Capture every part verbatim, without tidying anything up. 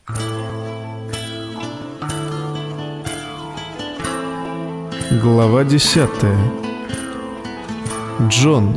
Глава десятая. Джон.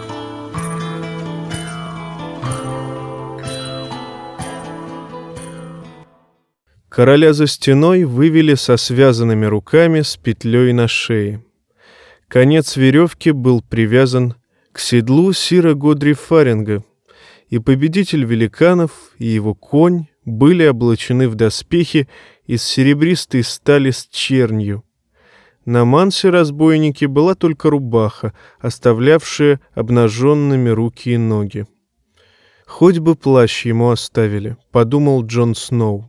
Короля за стеной вывели со связанными руками с петлей на шее. Конец веревки был привязан к седлу сира Годри Фаринга, и победитель великанов и его конь были облачены в доспехи из серебристой стали с чернью. На мансе разбойники была только рубаха, оставлявшая обнаженными руки и ноги. «Хоть бы плащ ему оставили», — подумал Джон Сноу.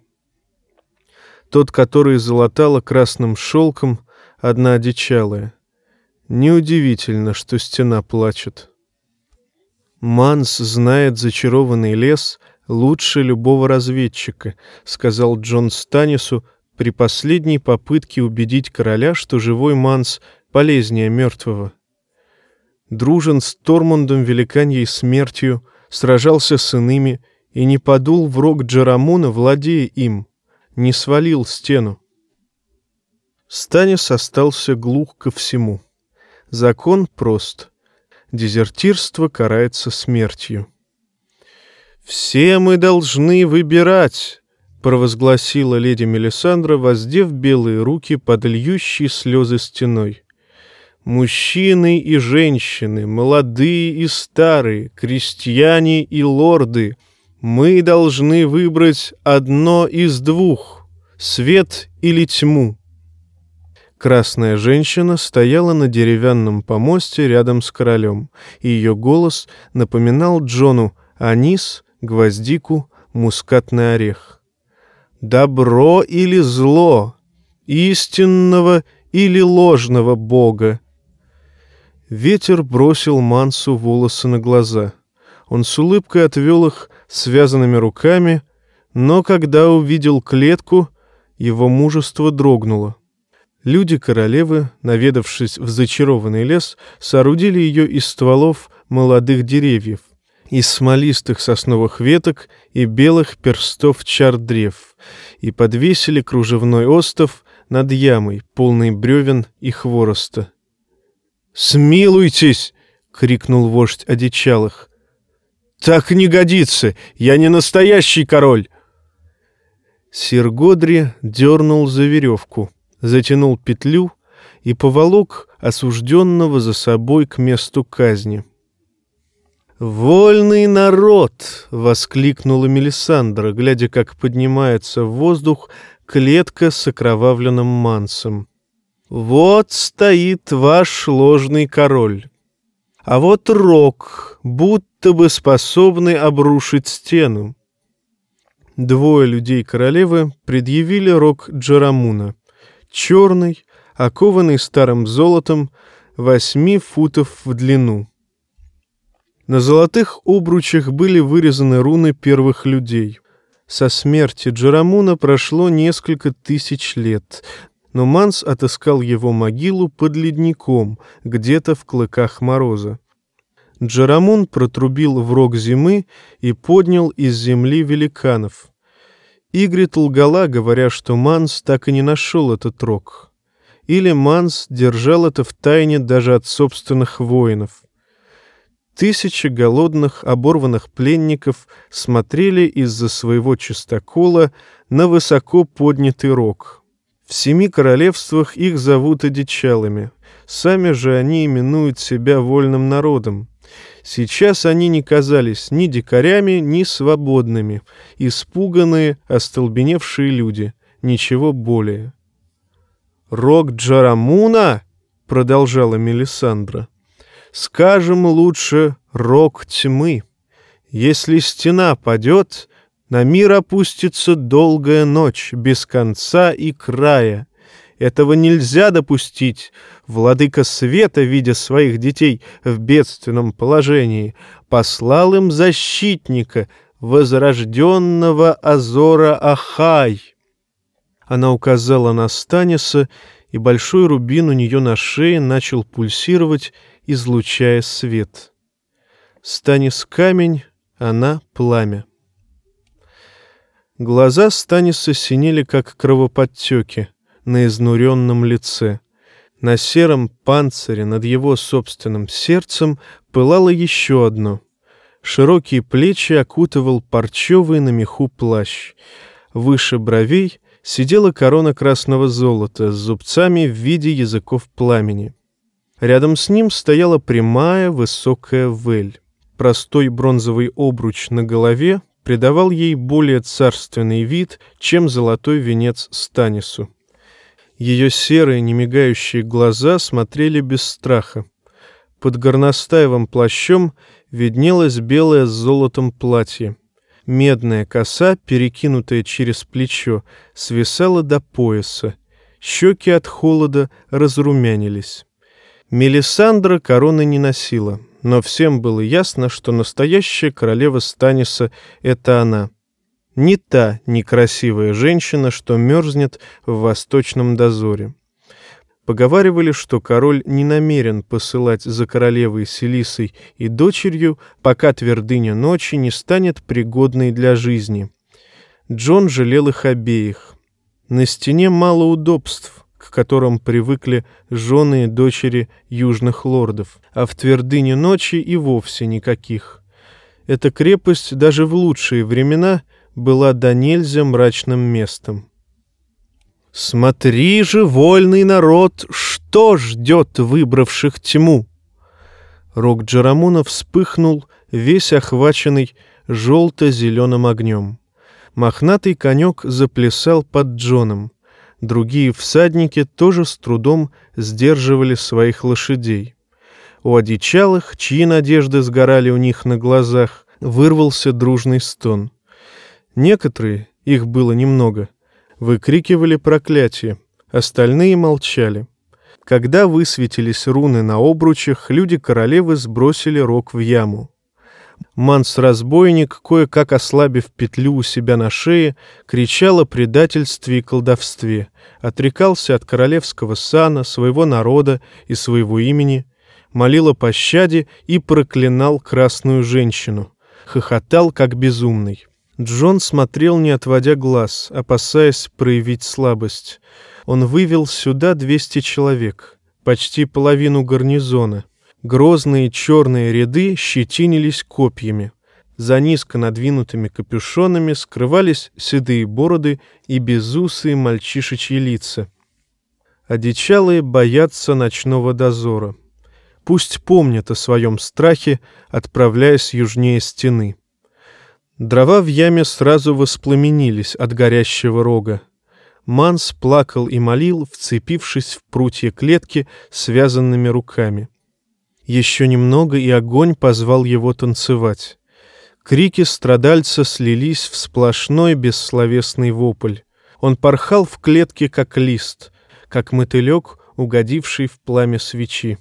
Тот, который золотало красным шелком, одна одичалая. Неудивительно, что стена плачет. «Манс знает зачарованный лес лучше любого разведчика», — сказал Джон Станису при последней попытке убедить короля, что живой Манс полезнее мертвого. Дружен с Тормундом великаньей смертью, сражался с иными и не подул в рог Джарамуна, владея им, не свалил стену. Станис остался глух ко всему. Закон прост. Дезертирство карается смертью. «Все мы должны выбирать», — провозгласила леди Мелисандра, воздев белые руки под льющей слезы стеной. «Мужчины и женщины, молодые и старые, крестьяне и лорды, мы должны выбрать одно из двух — свет или тьму». Красная женщина стояла на деревянном помосте рядом с королем, и ее голос напоминал Джону анис, гвоздику, мускатный орех. «Добро или зло, истинного или ложного бога?» Ветер бросил Мансу волосы на глаза. Он с улыбкой отвел их связанными руками, но когда увидел клетку, его мужество дрогнуло. Люди королевы, наведавшись в зачарованный лес, соорудили ее из стволов молодых деревьев, из смолистых сосновых веток и белых перстов чар-древ, и подвесили кружевной остов над ямой, полной бревен и хвороста. «Смилуйтесь!» — крикнул вождь одичалых. «Так не годится! Я не настоящий король!» Сир Годри дернул за веревку, затянул петлю и поволок осужденного за собой к месту казни. «Вольный народ!» — воскликнула Мелисандра, глядя, как поднимается в воздух клетка с окровавленным Мансом. «Вот стоит ваш ложный король. А вот рог, будто бы способный обрушить стену». Двое людей королевы предъявили рог Джарамуна, черный, окованный старым золотом, восьми футов в длину. На золотых обручах были вырезаны руны первых людей. Со смерти Джарамуна прошло несколько тысяч лет, но Манс отыскал его могилу под ледником, где-то в клыках мороза. Джарамун протрубил в рог зимы и поднял из земли великанов. Игрит лгала, говоря, что Манс так и не нашел этот рог. Или Манс держал это в тайне даже от собственных воинов. Тысячи голодных, оборванных пленников смотрели из-за своего чистокола на высоко поднятый рог. В семи королевствах их зовут одичалами, сами же они именуют себя вольным народом. Сейчас они не казались ни дикарями, ни свободными, испуганные, остолбеневшие люди, ничего более. «Рог Джарамуна?» — продолжала Мелисандра. «Скажем лучше рог тьмы. Если стена падет, на мир опустится долгая ночь, без конца и края. Этого нельзя допустить. Владыка света, видя своих детей в бедственном положении, послал им защитника, возрожденного Азора Ахай». Она указала на Станиса, и большой рубин у нее на шее начал пульсировать, излучая свет. Станис — камень, она — пламя. Глаза Станиса синели, как кровоподтеки на изнуренном лице. На сером панцире над его собственным сердцем пылало еще одно. Широкие плечи окутывал парчевый на меху плащ. Выше бровей сидела корона красного золота с зубцами в виде языков пламени. Рядом с ним стояла прямая высокая вель. Простой бронзовый обруч на голове придавал ей более царственный вид, чем золотой венец Станису. Ее серые, немигающие глаза смотрели без страха. Под горностаевым плащом виднелось белое с золотом платье. Медная коса, перекинутая через плечо, свисала до пояса. Щеки от холода разрумянились. Мелисандра короны не носила, но всем было ясно, что настоящая королева Станиса — это она. Не та некрасивая женщина, что мерзнет в восточном дозоре. Поговаривали, что король не намерен посылать за королевой Селисой и дочерью, пока твердыня ночи не станет пригодной для жизни. Джон жалел их обеих. На стене мало удобств, к которым привыкли жены и дочери южных лордов, а в твердыне ночи и вовсе никаких. Эта крепость даже в лучшие времена была до нельзя мрачным местом. «Смотри же, вольный народ, что ждет выбравших тьму!» Рог Джерамуна вспыхнул, весь охваченный желто-зеленым огнем. Мохнатый конек заплясал под Джоном. Другие всадники тоже с трудом сдерживали своих лошадей. У одичалых, чьи надежды сгорали у них на глазах, вырвался дружный стон. Некоторые, их было немного, выкрикивали проклятие, остальные молчали. Когда высветились руны на обручах, люди королевы сбросили рог в яму. Манс-разбойник, кое-как ослабив петлю у себя на шее, кричал о предательстве и колдовстве, отрекался от королевского сана, своего народа и своего имени, молил о пощаде и проклинал красную женщину, хохотал как безумный. Джон смотрел, не отводя глаз, опасаясь проявить слабость. Он вывел сюда двести человек, почти половину гарнизона. Грозные черные ряды щетинились копьями. За низко надвинутыми капюшонами скрывались седые бороды и безусые мальчишечьи лица. Одичалые боятся ночного дозора. Пусть помнят о своем страхе, отправляясь южнее стены. Дрова в яме сразу воспламенились от горящего рога. Манс плакал и молил, вцепившись в прутья клетки связанными руками. Еще немного, и огонь позвал его танцевать. Крики страдальца слились в сплошной бессловесный вопль. Он порхал в клетке, как лист, как мотылек, угодивший в пламя свечи.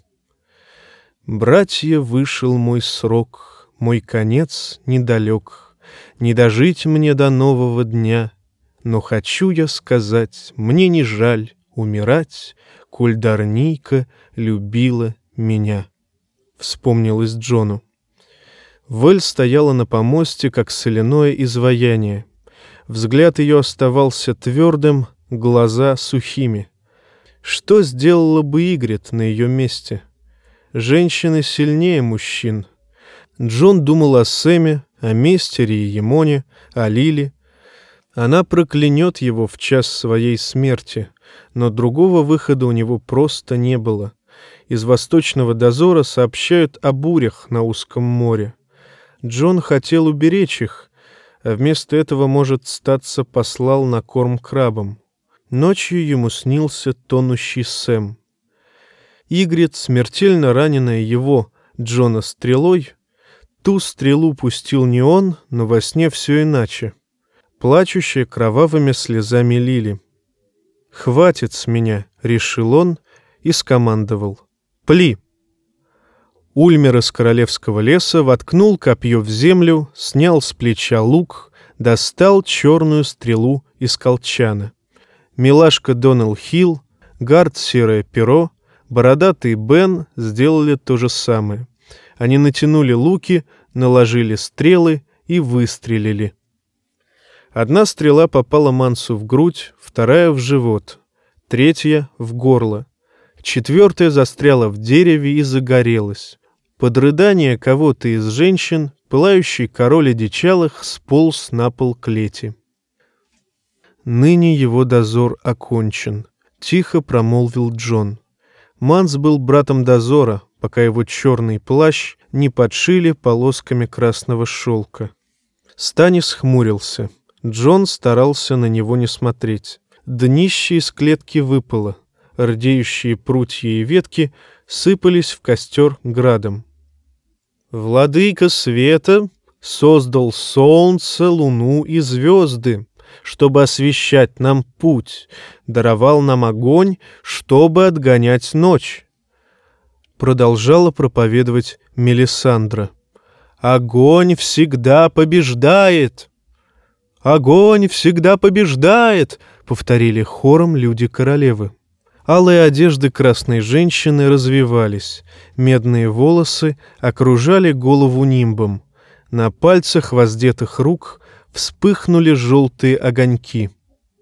«Братья, вышел мой срок, мой конец недалек. Не дожить мне до нового дня, но хочу я сказать, мне не жаль умирать, коль Дарнийка любила меня», — вспомнилось Джону. Вэль стояла на помосте, как соляное изваяние. Взгляд ее оставался твердым, глаза сухими. Что сделала бы Игрит на ее месте? Женщины сильнее мужчин. Джон думал о Сэме, о Местере и Емоне, о Лиле. Она проклянет его в час своей смерти, но другого выхода у него просто не было. Из восточного дозора сообщают о бурях на узком море. Джон хотел уберечь их, а вместо этого, может, статься, послал на корм крабам. Ночью ему снился тонущий Сэм. Игрит, смертельно раненая его, Джона, стрелой, ту стрелу пустил не он, но во сне все иначе. Плачущая кровавыми слезами Лили. «Хватит с меня», — решил он и скомандовал. «Пли!» Ульмер из королевского леса воткнул копье в землю, снял с плеча лук, достал черную стрелу из колчана. Милашка Доннелл Хилл, Гард Серое Перо, бородатый Бен сделали то же самое. Они натянули луки, наложили стрелы и выстрелили. Одна стрела попала Мансу в грудь, вторая — в живот, третья — в горло. Четвертая застряла в дереве и загорелась. Под рыдание кого-то из женщин пылающий король одичалых сполз на пол клети. «Ныне его дозор окончен», — тихо промолвил Джон. Манс был братом дозора, пока его черный плащ не подшили полосками красного шелка. Станис хмурился. Джон старался на него не смотреть. Днище из клетки выпало. Рдеющие прутья и ветки сыпались в костер градом. «Владыка света создал солнце, луну и звезды, чтобы освещать нам путь, даровал нам огонь, чтобы отгонять ночь», — продолжала проповедовать Мелисандра. «Огонь всегда побеждает! Огонь всегда побеждает!» — повторили хором люди королевы. Алые одежды красной женщины развивались, медные волосы окружали голову нимбом. На пальцах воздетых рук вспыхнули желтые огоньки.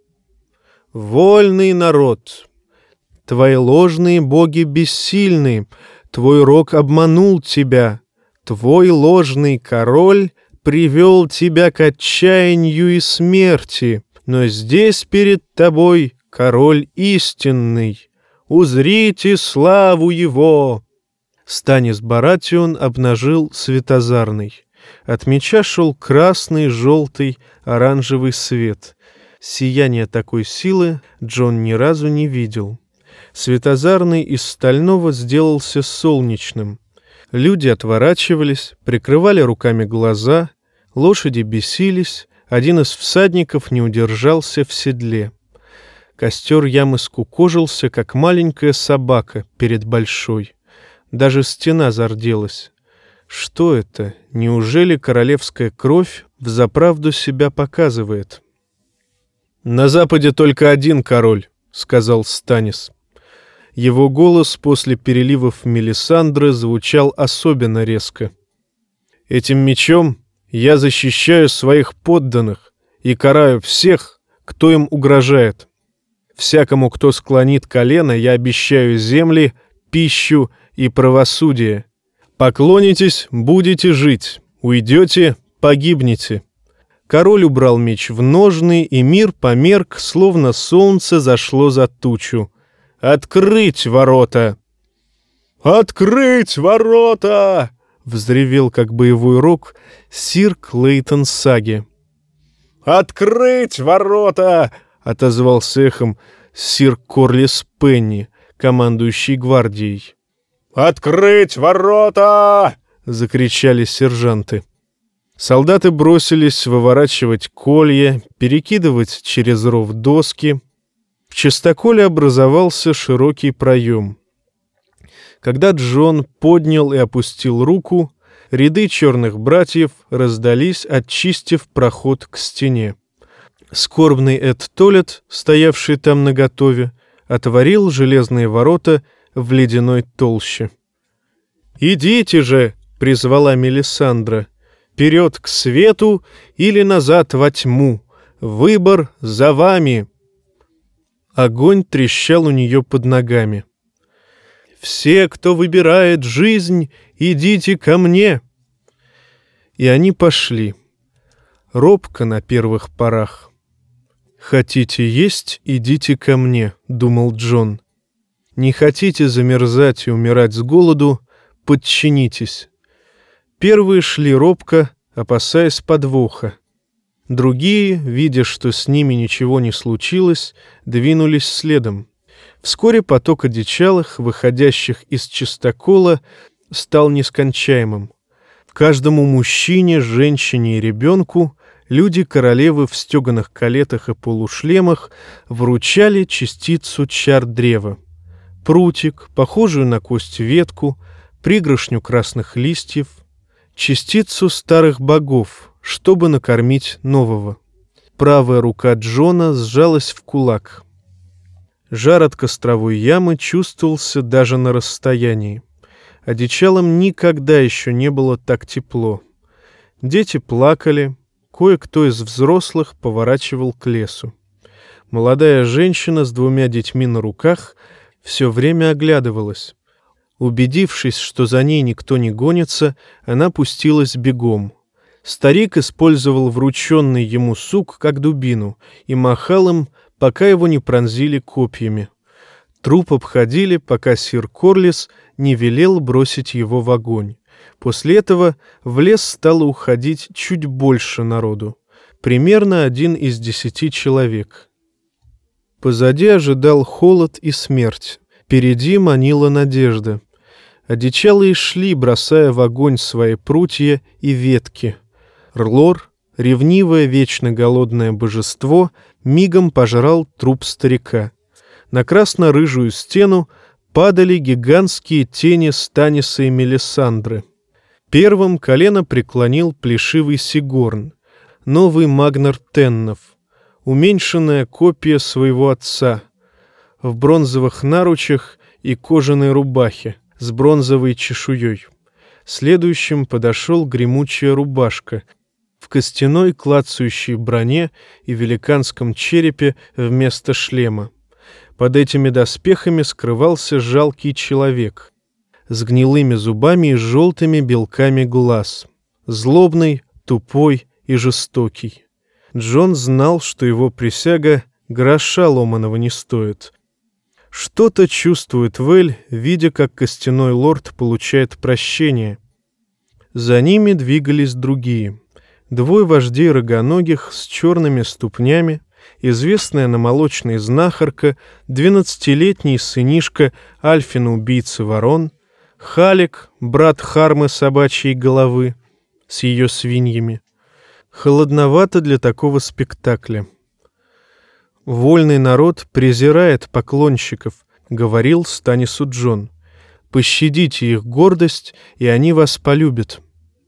«Вольный народ! Твои ложные боги бессильны, твой рок обманул тебя, твой ложный король привел тебя к отчаянию и смерти, но здесь перед тобой король истинный, узрите славу его!» Станис Баратион обнажил светозарный. От меча шел красный, желтый, оранжевый свет. Сияния такой силы Джон ни разу не видел. Светозарный из стального сделался солнечным. Люди отворачивались, прикрывали руками глаза, лошади бесились, один из всадников не удержался в седле. Костер ямы скукожился, как маленькая собака перед большой. Даже стена зарделась. Что это? Неужели королевская кровь взаправду себя показывает? «На западе только один король», — сказал Станис. Его голос после переливов Мелисандры звучал особенно резко. «Этим мечом я защищаю своих подданных и караю всех, кто им угрожает. Всякому, кто склонит колено, я обещаю земли, пищу и правосудие. Поклонитесь — будете жить, уйдете — погибнете». Король убрал меч в ножны, и мир померк, словно солнце зашло за тучу. «Открыть ворота!» «Открыть ворота!» — взревел, как боевой рог, сир Клейтон Саги. «Открыть ворота!» — отозвался эхом сир Корлис Пенни, командующий гвардией. «Открыть ворота!» — закричали сержанты. Солдаты бросились выворачивать колья, перекидывать через ров доски. В частоколе образовался широкий проем. Когда Джон поднял и опустил руку, ряды черных братьев раздались, очистив проход к стене. Скорбный Эд Толет, стоявший там наготове, отворил железные ворота в ледяной толще. «Идите же!» — призвала Мелисандра. «Вперед к свету или назад во тьму! Выбор за вами!» Огонь трещал у нее под ногами. «Все, кто выбирает жизнь, идите ко мне!» И они пошли. Робко на первых порах. «Хотите есть, идите ко мне», — думал Джон. «Не хотите замерзать и умирать с голоду, подчинитесь». Первые шли робко, опасаясь подвоха. Другие, видя, что с ними ничего не случилось, двинулись следом. Вскоре поток одичалых, выходящих из чистокола, стал нескончаемым. Каждому мужчине, женщине и ребенку люди королевы в стеганых калетах и полушлемах вручали частицу чар древа. Прутик, похожую на кость ветку, пригоршню красных листьев, частицу старых богов, чтобы накормить нового. Правая рука Джона сжалась в кулак. Жар от костровой ямы чувствовался даже на расстоянии. Одичалам никогда еще не было так тепло. Дети плакали, кое-кто из взрослых поворачивал к лесу. Молодая женщина с двумя детьми на руках все время оглядывалась. Убедившись, что за ней никто не гонится, она пустилась бегом. Старик использовал врученный ему сук как дубину и махал им, пока его не пронзили копьями. Труп обходили, пока сир Корлис не велел бросить его в огонь. После этого в лес стало уходить чуть больше народу, примерно один из десяти человек. Позади ожидал холод и смерть, впереди манила надежда. Одичалые шли, бросая в огонь свои прутья и ветки. Рлор, ревнивое, вечно голодное божество, мигом пожрал труп старика. На красно-рыжую стену падали гигантские тени Станиса и Мелисандры. Первым колено преклонил плешивый Сигорн, новый Магнар Теннов, уменьшенная копия своего отца, в бронзовых наручах и кожаной рубахе с бронзовой чешуей. Следующим подошел гремучая рубашка в костяной клацающей броне и великанском черепе вместо шлема. Под этими доспехами скрывался жалкий человек с гнилыми зубами и желтыми белками глаз, злобный, тупой и жестокий. Джон знал, что его присяга гроша ломаного не стоит. Что-то чувствует Вэль, видя, как костяной лорд получает прощение. За ними двигались другие. Двое вождей рогоногих с черными ступнями, известная намолочная знахарка, двенадцатилетний сынишка Альфина-убийцы ворон, Халик, брат Хармы собачьей головы, с ее свиньями. Холодновато для такого спектакля. «Вольный народ презирает поклонщиков», — говорил Станису Джон. «Пощадите их гордость, и они вас полюбят».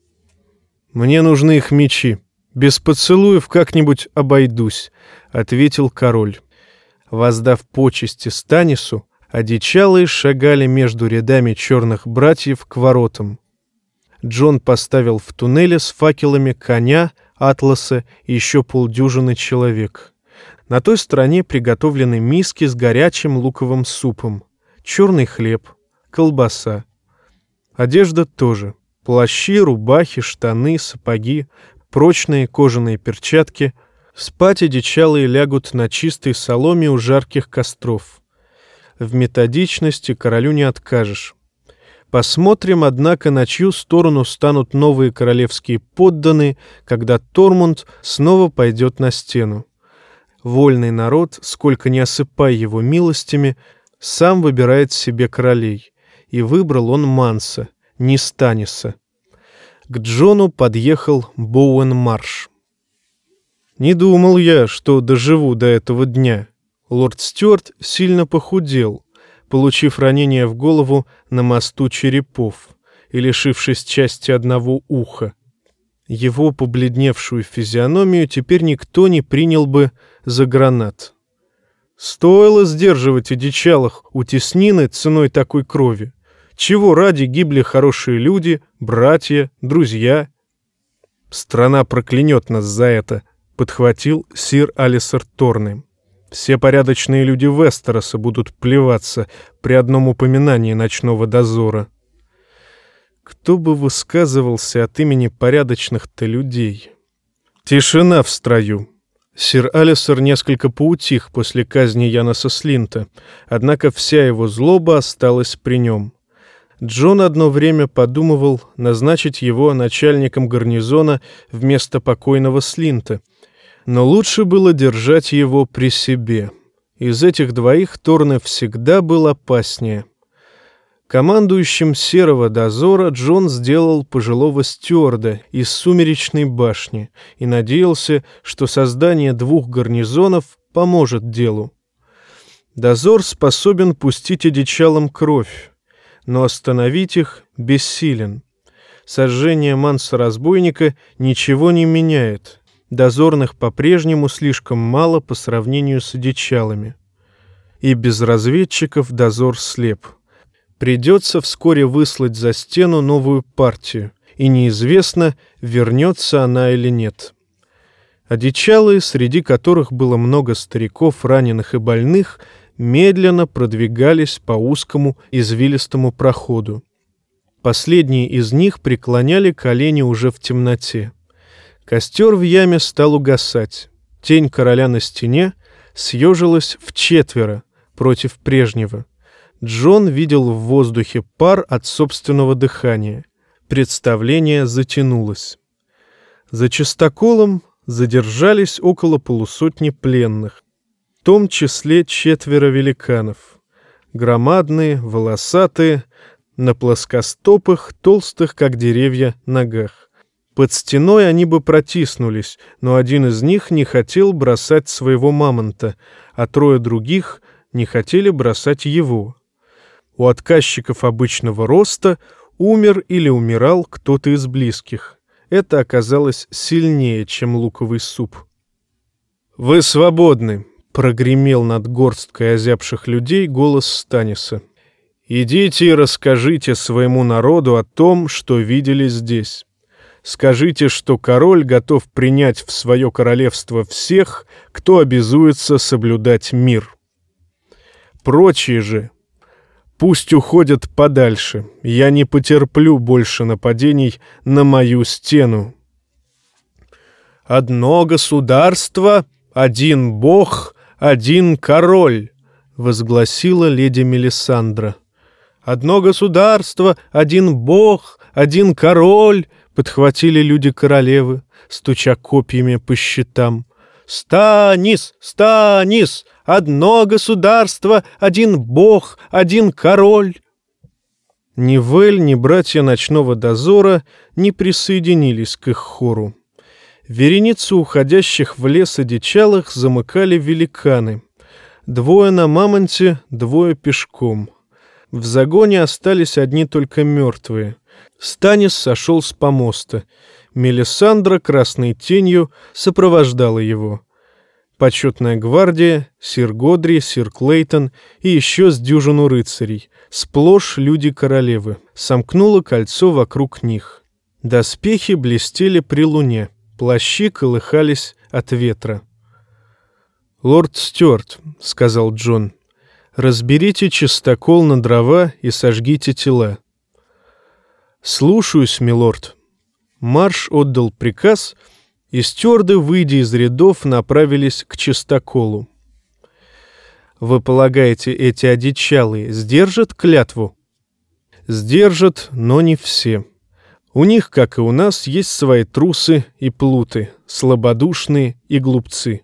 «Мне нужны их мечи. Без поцелуев как-нибудь обойдусь», — ответил король. Воздав почести Станису, одичалые шагали между рядами черных братьев к воротам. Джон поставил в туннеле с факелами коня, атласа и еще полдюжины человек. На той стороне приготовлены миски с горячим луковым супом, черный хлеб, колбаса. Одежда тоже. Плащи, рубахи, штаны, сапоги, прочные кожаные перчатки. Спать одичалые лягут на чистой соломе у жарких костров. В методичности королю не откажешь. Посмотрим, однако, на чью сторону станут новые королевские подданные, когда Тормунд снова пойдет на стену. Вольный народ, сколько ни осыпай его милостями, сам выбирает себе королей, и выбрал он Манса, не Станиса. К Джону подъехал Боуэн-Марш. «Не думал я, что доживу до этого дня». Лорд Стюарт сильно похудел, получив ранение в голову на мосту черепов и лишившись части одного уха. Его побледневшую физиономию теперь никто не принял бы за гранат. Стоило сдерживать одичалых у теснины ценой такой крови. Чего ради гибли хорошие люди, братья, друзья? «Страна проклянет нас за это», — подхватил сир Алисар Торны. «Все порядочные люди Вестероса будут плеваться при одном упоминании ночного дозора». Кто бы высказывался от имени порядочных-то людей? Тишина в строю. Сир Алисар несколько поутих после казни Яноса Слинта, однако вся его злоба осталась при нем. Джон одно время подумывал назначить его начальником гарнизона вместо покойного Слинта, но лучше было держать его при себе. Из этих двоих Торне всегда был опаснее. Командующим Серого дозора Джон сделал пожилого стюарда из Сумеречной башни и надеялся, что создание двух гарнизонов поможет делу. Дозор способен пустить одичалам кровь, но остановить их бессилен. Сожжение Манса-разбойника ничего не меняет. Дозорных по-прежнему слишком мало по сравнению с одичалами. И без разведчиков дозор слеп. Придется вскоре выслать за стену новую партию, и неизвестно, вернется она или нет. Одичалые, среди которых было много стариков, раненых и больных, медленно продвигались по узкому извилистому проходу. Последние из них преклоняли колени уже в темноте. Костер в яме стал угасать. Тень короля на стене съежилась вчетверо против прежнего. Джон видел в воздухе пар от собственного дыхания. Представление затянулось. За частоколом задержались около полусотни пленных, в том числе четверо великанов. Громадные, волосатые, на плоскостопых, толстых, как деревья, ногах. Под стеной они бы протиснулись, но один из них не хотел бросать своего мамонта, а трое других не хотели бросать его. У отказчиков обычного роста умер или умирал кто-то из близких. Это оказалось сильнее, чем луковый суп. «Вы свободны!» — прогремел над горсткой озябших людей голос Станиса. «Идите и расскажите своему народу о том, что видели здесь. Скажите, что король готов принять в свое королевство всех, кто обязуется соблюдать мир. Прочие же пусть уходят подальше. Я не потерплю больше нападений на мою стену. Одно государство, один бог, один король», — возгласила леди Мелисандра. «Одно государство, один бог, один король», — подхватили люди королевы, стуча копьями по щитам. «Станис! Станис! Одно государство, один бог, один король!» Ни Вэль, ни братья ночного дозора не присоединились к их хору. Вереницу уходящих в лес одичалых замыкали великаны. Двое на мамонте, двое пешком. В загоне остались одни только мертвые. Станис сошел с помоста. Мелисандра красной тенью сопровождала его. Почетная гвардия, сир Годри, сир Клейтон и еще с дюжину рыцарей, сплошь люди королевы, сомкнуло кольцо вокруг них. Доспехи блестели при луне, плащи колыхались от ветра. «Лорд Стюарт», — сказал Джон, — «разберите чистокол на дрова и сожгите тела». «Слушаюсь, милорд». Марш отдал приказ, и стюарды, выйдя из рядов, направились к чистоколу. «Вы полагаете, эти одичалые сдержат клятву?» «Сдержат, но не все. У них, как и у нас, есть свои трусы и плуты, слабодушные и глупцы.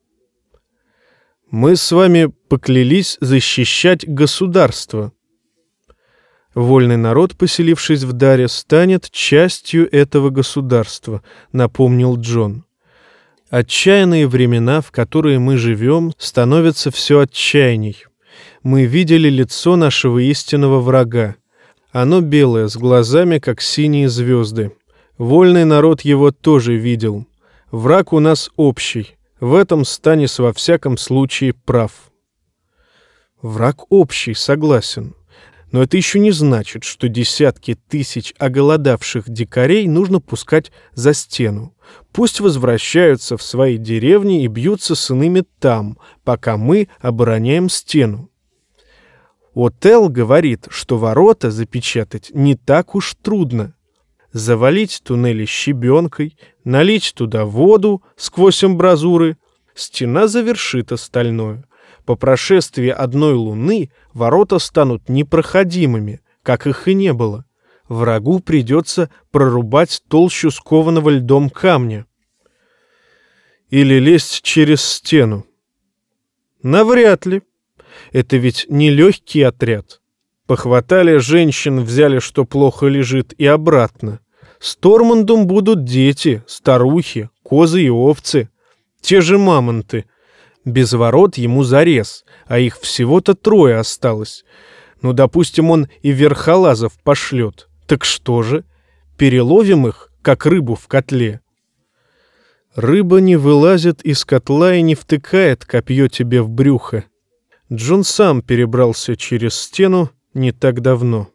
Мы с вами поклялись защищать государство. Вольный народ, поселившись в Даре, станет частью этого государства», — напомнил Джон. «Отчаянные времена, в которые мы живем, становятся все отчаянней. Мы видели лицо нашего истинного врага. Оно белое, с глазами, как синие звезды. Вольный народ его тоже видел. Враг у нас общий. В этом Станис во всяком случае прав». «Враг общий, согласен. Но это еще не значит, что десятки тысяч оголодавших дикарей нужно пускать за стену. Пусть возвращаются в свои деревни и бьются с иными там, пока мы обороняем стену. Отел говорит, что ворота запечатать не так уж трудно. Завалить туннели щебенкой, налить туда воду сквозь амбразуры, стена завершит остальное. По прошествии одной луны ворота станут непроходимыми, как их и не было. Врагу придется прорубать толщу скованного льдом камня. Или лезть через стену. Навряд ли. Это ведь не легкий отряд. Похватали женщин, взяли, что плохо лежит, и обратно. С Тормандом будут дети, старухи, козы и овцы. Те же мамонты. Без ворот ему зарез, а их всего-то трое осталось. Ну, допустим, он и верхолазов пошлет. Так что же? Переловим их, как рыбу в котле. Рыба не вылазит из котла и не втыкает копье тебе в брюхо. Джон сам перебрался через стену не так давно.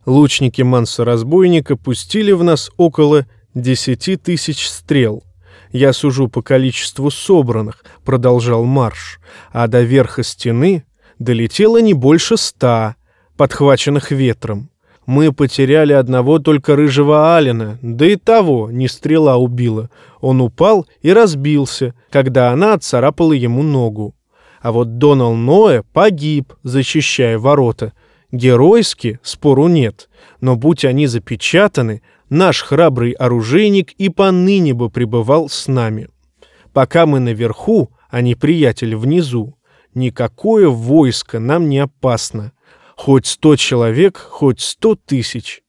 Лучники Манса-разбойника пустили в нас около десяти тысяч стрел. Я сужу по количеству собранных, продолжал Марш, а до верха стены долетело не больше ста, подхваченных ветром. Мы потеряли одного только рыжего Алина, да и того не стрела убила. Он упал и разбился, когда она отцарапала ему ногу. А вот Донал Ноэ погиб, защищая ворота. Геройски, спору нет, но будь они запечатаны, наш храбрый оружейник и поныне бы пребывал с нами. Пока мы наверху, а неприятель внизу, никакое войско нам не опасно. Хоть сто человек, хоть сто тысяч.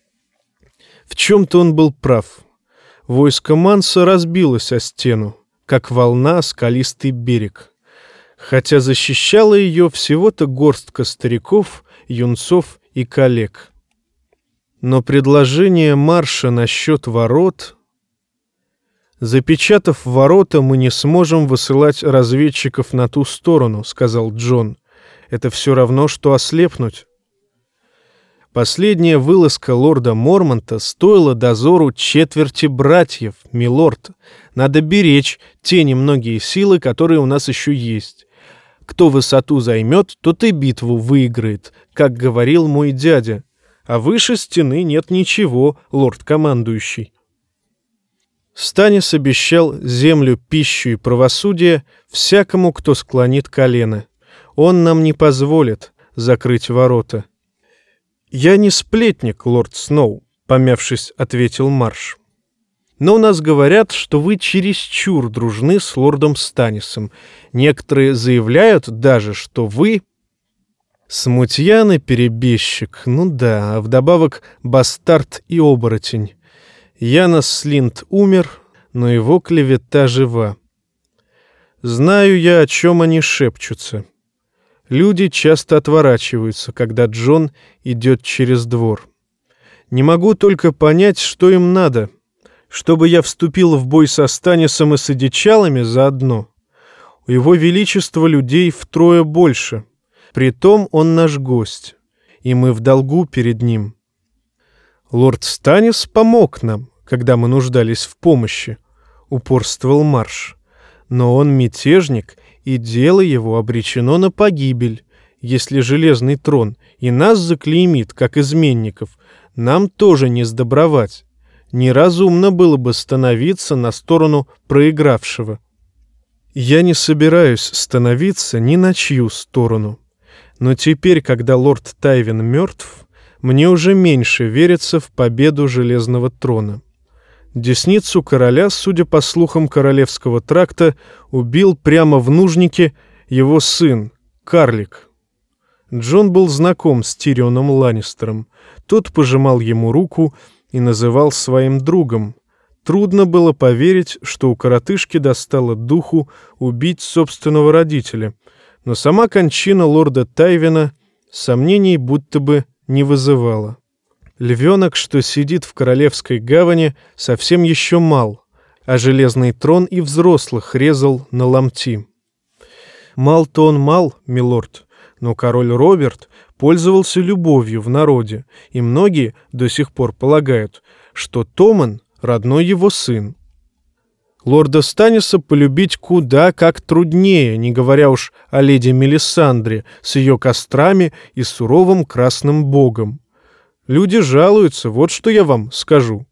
В чем-то он был прав. Войско Манса разбилось о стену, как волна скалистый берег. Хотя защищала ее всего-то горстка стариков, юнцов и коллег. Но предложение Марша насчет ворот... «Запечатав ворота, мы не сможем высылать разведчиков на ту сторону», — сказал Джон. «Это все равно, что ослепнуть». Последняя вылазка лорда Мормонта стоила дозору четверти братьев, милорд. Надо беречь те немногие силы, которые у нас еще есть. Кто высоту займет, тот и битву выиграет, как говорил мой дядя. А выше стены нет ничего, лорд-командующий. Станис обещал землю, пищу и правосудие всякому, кто склонит колено. Он нам не позволит закрыть ворота. «Я не сплетник, лорд Сноу», — помявшись, ответил Марш. «Но у нас говорят, что вы чересчур дружны с лордом Станисом. Некоторые заявляют даже, что вы...» «Смутьян и перебежчик, ну да, а вдобавок бастард и оборотень. Янос Слинт умер, но его клевета жива. Знаю я, о чем они шепчутся. Люди часто отворачиваются, когда Джон идет через двор. Не могу только понять, что им надо. Чтобы я вступил в бой со Станисом и с одичалами заодно. У его величества людей втрое больше. Притом он наш гость, и мы в долгу перед ним. Лорд Станис помог нам, когда мы нуждались в помощи, упорствовал Марш. Но он мятежник, и дело его обречено на погибель. Если Железный трон и нас заклеймит, как изменников, нам тоже не сдобровать. Неразумно было бы становиться на сторону проигравшего. Я не собираюсь становиться ни на чью сторону. Но теперь, когда лорд Тайвин мертв, мне уже меньше верится в победу Железного трона. Десницу короля, судя по слухам королевского тракта, убил прямо в нужнике его сын, карлик. Джон был знаком с Тирионом Ланнистером. Тот пожимал ему руку и называл своим другом. Трудно было поверить, что у коротышки достало духу убить собственного родителя. Но сама кончина лорда Тайвина сомнений будто бы не вызывала. Львенок, что сидит в королевской гавани, совсем еще мал, а Железный трон и взрослых резал на ломти. Мал-то он мал, милорд, но король Роберт пользовался любовью в народе, и многие до сих пор полагают, что Томан — родной его сын. Лорда Станиса полюбить куда как труднее, не говоря уж о леди Мелисандре с ее кострами и суровым красным богом. Люди жалуются, вот что я вам скажу.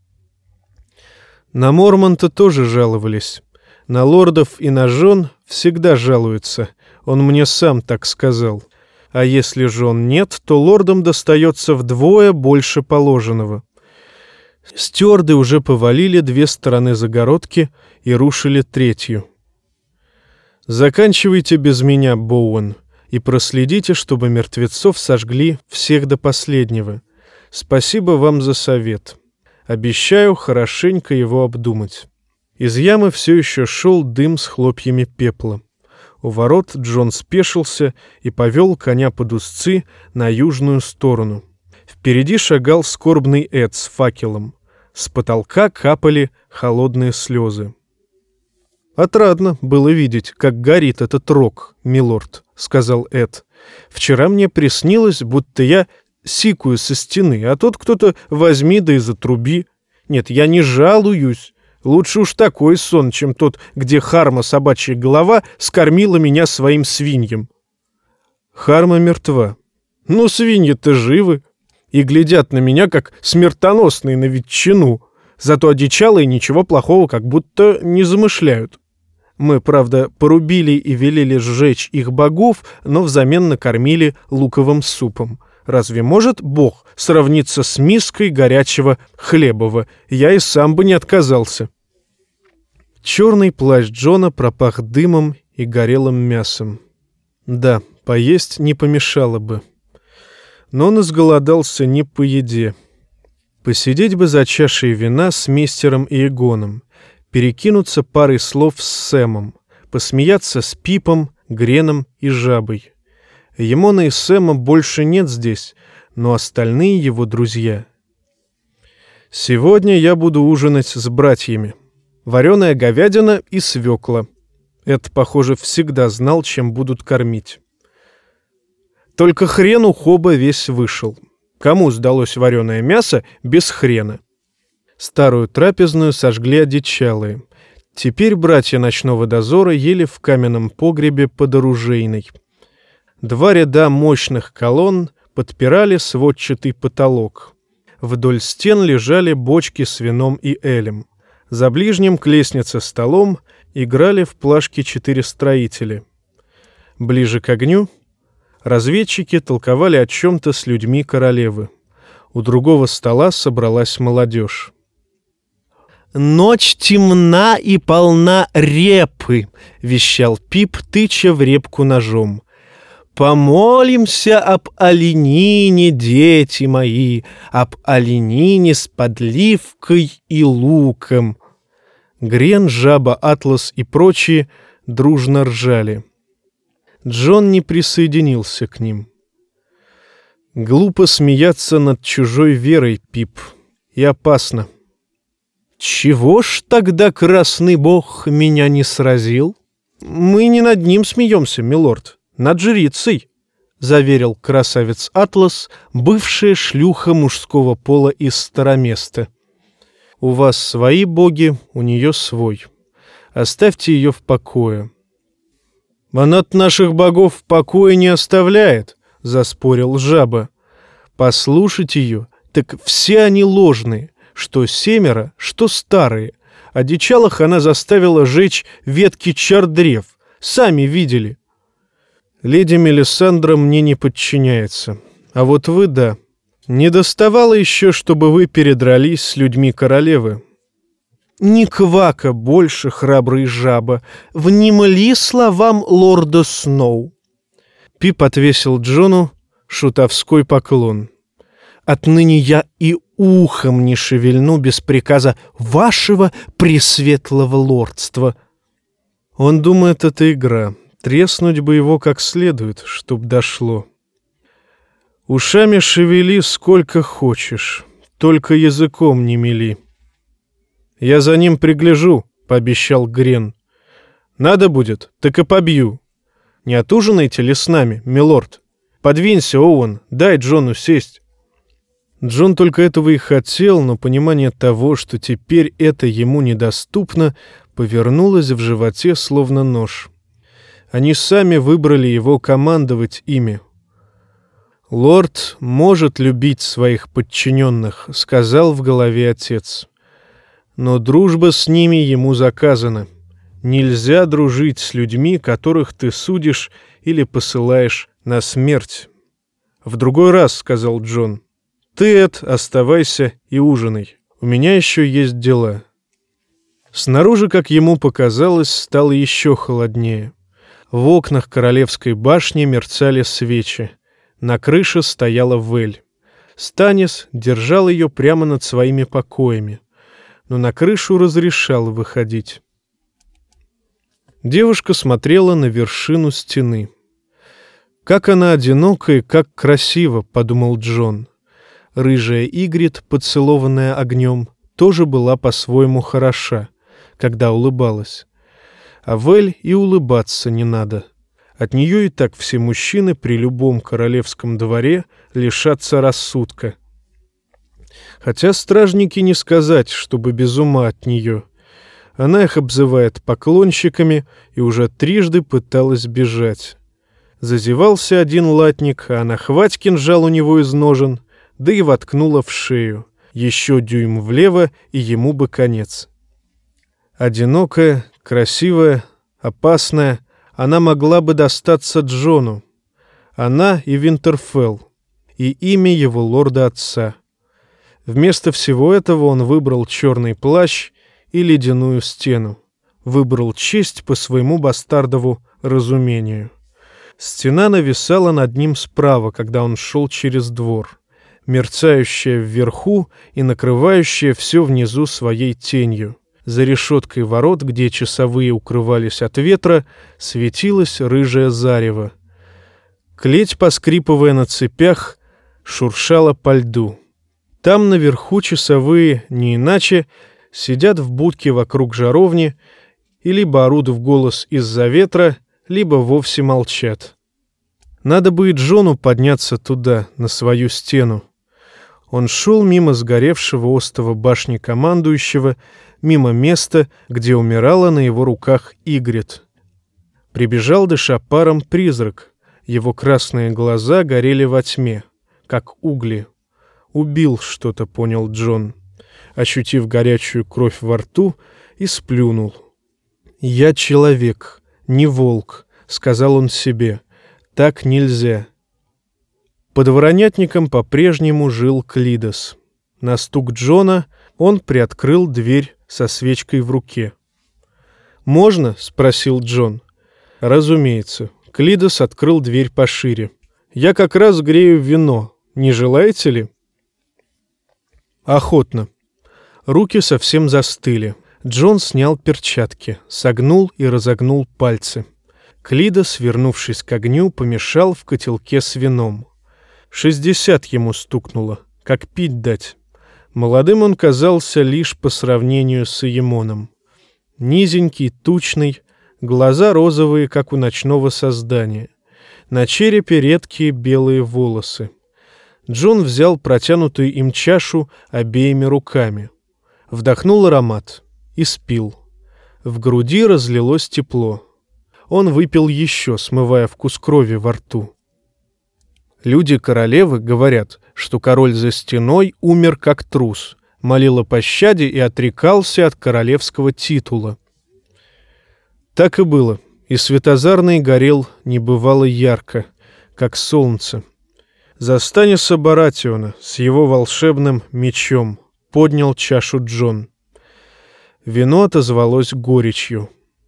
На Мормонта тоже жаловались. На лордов и на жен всегда жалуются. Он мне сам так сказал. А если жен нет, то лордам достается вдвое больше положенного. Стюарды уже повалили две стороны загородки и рушили третью. «Заканчивайте без меня, Боуэн, и проследите, чтобы мертвецов сожгли всех до последнего. Спасибо вам за совет. Обещаю хорошенько его обдумать». Из ямы все еще шел дым с хлопьями пепла. У ворот Джон спешился и повел коня под узцы на южную сторону. Впереди шагал скорбный Эд с факелом. С потолка капали холодные слезы. «Отрадно было видеть, как горит этот рог, милорд», — сказал Эд. «Вчера мне приснилось, будто я сикую со стены, а тут кто-то возьми да и затруби. Нет, я не жалуюсь, Лучше уж такой сон, чем тот, где Харма, собачья голова, скормила меня своим свиньям. Харма мертва. Ну, свиньи-то живы и глядят на меня, как смертоносные на ветчину. Зато одичалые ничего плохого как будто не замышляют. Мы, правда, порубили и велели сжечь их богов, но взамен накормили луковым супом. Разве может Бог сравниться с миской горячего хлебова? Я и сам бы не отказался. Черный плащ Джона пропах дымом и горелым мясом. Да, поесть не помешало бы. Но он изголодался не по еде. Посидеть бы за чашей вина с мистером Иегоном, перекинуться парой слов с Сэмом, посмеяться с Пипом, Греном и Жабой. Емона и Сэма больше нет здесь, но остальные его друзья. Сегодня я буду ужинать с братьями. Вареная говядина и свекла. Это, похоже, всегда знал, чем будут кормить. Только хрен у Хоба весь вышел. Кому сдалось вареное мясо без хрена? Старую трапезную сожгли одичалые. Теперь братья ночного дозора ели в каменном погребе под оружейной. Два ряда мощных колонн подпирали сводчатый потолок. Вдоль стен лежали бочки с вином и элем. За ближним к лестнице столом играли в плашки четыре строителя. Ближе к огню разведчики толковали о чем-то с людьми королевы. У другого стола собралась молодежь. «Ночь темна и полна репы», — вещал Пип, тыча в репку ножом. «Помолимся об оленине, дети мои, об оленине с подливкой и луком». Грен, Жаба, Атлас и прочие дружно ржали. Джон не присоединился к ним. Глупо смеяться над чужой верой, Пип, и опасно. «Чего ж тогда красный бог меня не сразил?» «Мы не над ним смеемся, милорд, над жрицей», — заверил красавец Атлас, бывшая шлюха мужского пола из Староместа. «У вас свои боги, у нее свой. Оставьте ее в покое». «Она от наших богов в покое не оставляет», — заспорил Жаба. «Послушать ее, так все они ложные, что семеро, что старые. Одичалых она заставила жечь ветки чардрев. Сами видели». «Леди Мелисандра мне не подчиняется. А вот вы, да. Не доставало еще, чтобы вы передрались с людьми королевы». «Ни квака больше, храбрый Жаба, внемли словам лорда Сноу». Пип отвесил Джону шутовской поклон. «Отныне я и ухом не шевельну без приказа вашего пресветлого лордства». Он думает, это игра. Треснуть бы его как следует, чтоб дошло. «Ушами шевели сколько хочешь, только языком не мели». «Я за ним пригляжу», — пообещал Грен. «Надо будет, так и побью. Не отужинайте ли с нами, милорд? Подвинься, Оуэн, дай Джону сесть». Джон только этого и хотел, но понимание того, что теперь это ему недоступно, повернулось в животе словно нож. Они сами выбрали его командовать ими. «Лорд может любить своих подчиненных», — сказал в голове отец. «Но дружба с ними ему заказана. Нельзя дружить с людьми, которых ты судишь или посылаешь на смерть». «В другой раз», — сказал Джон. «Ты, Эд, оставайся и ужинай. У меня еще есть дела». Снаружи, как ему показалось, стало еще холоднее. В окнах королевской башни мерцали свечи. На крыше стояла Вель. Станис держал ее прямо над своими покоями, но на крышу разрешал выходить. Девушка смотрела на вершину стены. «Как она одинока и как красиво», — подумал Джон. Рыжая Игрит, поцелованная огнем, тоже была по-своему хороша, когда улыбалась. А Вель и улыбаться не надо. От нее и так все мужчины при любом королевском дворе лишатся рассудка. Хотя стражники не сказать, чтобы без ума от нее. Она их обзывает поклонщиками и уже трижды пыталась бежать. Зазевался один латник, а она хвать кинжал у него из ножен, да и воткнула в шею. Еще дюйм влево, и ему бы конец. Одинокая, красивая, опасная, она могла бы достаться Джону. Она и Винтерфелл, и имя его лорда-отца. Вместо всего этого он выбрал черный плащ и ледяную стену. Выбрал честь по своему бастардову разумению. Стена нависала над ним справа, когда он шел через двор, мерцающая вверху и накрывающая все внизу своей тенью. За решеткой ворот, где часовые укрывались от ветра, светилось рыжее зарево. Клеть, поскрипывая на цепях, шуршала по льду. Там наверху часовые, не иначе, сидят в будке вокруг жаровни и либо орут в голос из-за ветра, либо вовсе молчат. Надо бы и Джону подняться туда, на свою стену. Он шел мимо сгоревшего остова башни командующего, мимо места, где умирала на его руках Игрит. Прибежал, дыша паром, призрак. Его красные глаза горели во тьме, как угли. Убил что-то, понял Джон, ощутив горячую кровь во рту, и сплюнул. «Я человек, не волк», — сказал он себе. «Так нельзя». Под воронятником по-прежнему жил Клидос. На стук Джона он приоткрыл дверь со свечкой в руке. «Можно?» — спросил Джон. «Разумеется». Клидос открыл дверь пошире. «Я как раз грею вино. Не желаете ли?» «Охотно». Руки совсем застыли. Джон снял перчатки, согнул и разогнул пальцы. Клидос, вернувшись к огню, помешал в котелке с вином. Шестьдесят ему стукнуло, как пить дать. Молодым он казался лишь по сравнению с Иемоном. Низенький, тучный, глаза розовые, как у ночного создания. На черепе редкие белые волосы. Джон взял протянутую им чашу обеими руками. Вдохнул аромат и спил. В груди разлилось тепло. Он выпил еще, смывая вкус крови во рту. Люди королевы говорят, что король за стеной умер как трус, молил о пощаде и отрекался от королевского титула. Так и было, и Светозарный горел небывало ярко, как солнце. За Станиса Баратиона с его волшебным мечом поднял чашу Джон. Вино отозвалось горечью.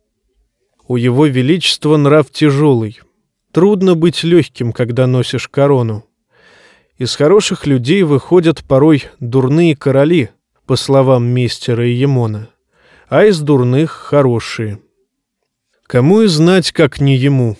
У его величества нрав тяжелый. Трудно быть легким, когда носишь корону. Из хороших людей выходят порой дурные короли, по словам мистера Иемона, а из дурных — хорошие. Кому и знать, как не ему.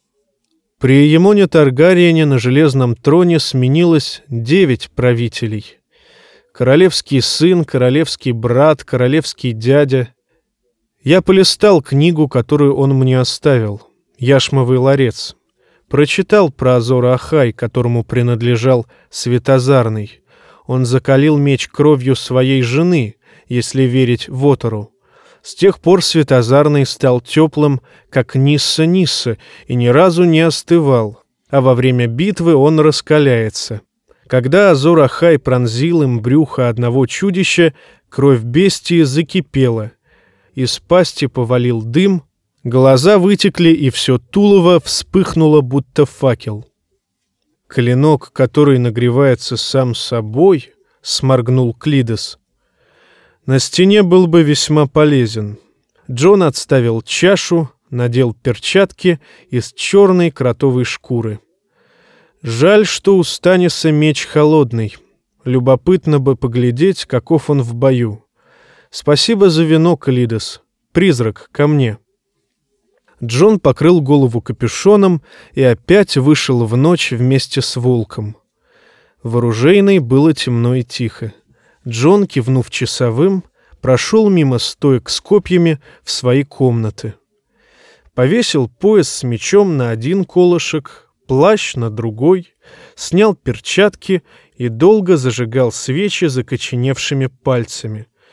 При Иемоне Таргариене на железном троне сменилось девять правителей. Королевский сын, королевский брат, королевский дядя. Я полистал книгу, которую он мне оставил, «Яшмовый ларец». Прочитал про Азор-Ахай, которому принадлежал Светозарный. Он закалил меч кровью своей жены, если верить Вотору. С тех пор Светозарный стал теплым, как Нисса-Нисса, и ни разу не остывал, а во время битвы он раскаляется. Когда Азор-Ахай пронзил им брюхо одного чудища, кровь бестии закипела. Из пасти повалил дым, глаза вытекли, и все тулово вспыхнуло, будто факел. «Клинок, который нагревается сам собой», — сморгнул Клидос, — «на стене был бы весьма полезен». Джон отставил чашу, надел перчатки из черной кротовой шкуры. «Жаль, что у Станиса меч холодный. Любопытно бы поглядеть, каков он в бою. Спасибо за вино, Клидос. Призрак, ко мне». Джон покрыл голову капюшоном и опять вышел в ночь вместе с волком. В оружейной было темно и тихо. Джон, кивнув часовым, прошел мимо стоек с копьями в свои комнаты. Повесил пояс с мечом на один колышек, плащ на другой, снял перчатки и долго зажигал свечи закоченевшими пальцами.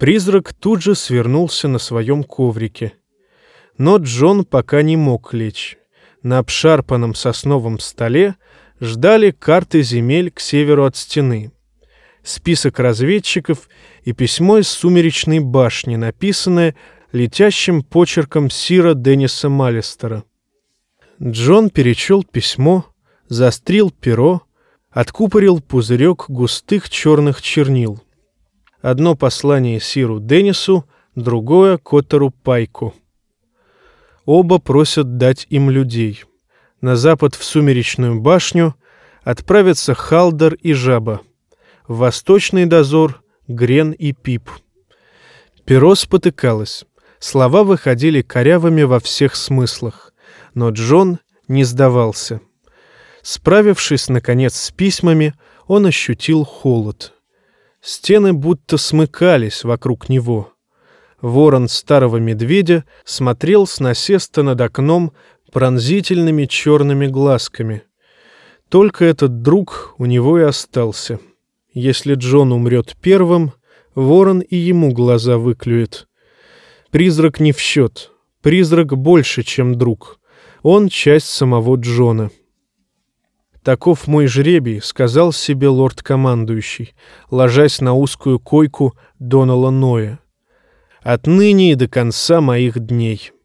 Призрак тут же свернулся на своем коврике. Но Джон пока не мог лечь. На обшарпанном сосновом столе ждали карты земель к северу от стены, список разведчиков и письмо из Сумеречной башни, написанное летящим почерком сира Денниса Маллистера. Джон перечел письмо, заострил перо, откупорил пузырек густых черных чернил. Одно послание сиру Деннису, другое — Коттеру Пайку. Оба просят дать им людей. На запад в Сумеречную башню отправятся Халдер и Жаба. В восточный дозор — Грен и Пип. Перо спотыкалось. Слова выходили корявыми во всех смыслах. Но Джон не сдавался. Справившись, наконец, с письмами, он ощутил холод. Стены будто смыкались вокруг него. Ворон старого медведя смотрел с насеста над окном пронзительными черными глазками. Только этот друг у него и остался. Если Джон умрет первым, ворон и ему глаза выклюет. Призрак не в счет. Призрак больше, чем друг. Он часть самого Джона. «Таков мой жребий», — сказал себе лорд-командующий, ложась на узкую койку Донала Ноя. «Отныне и до конца моих дней».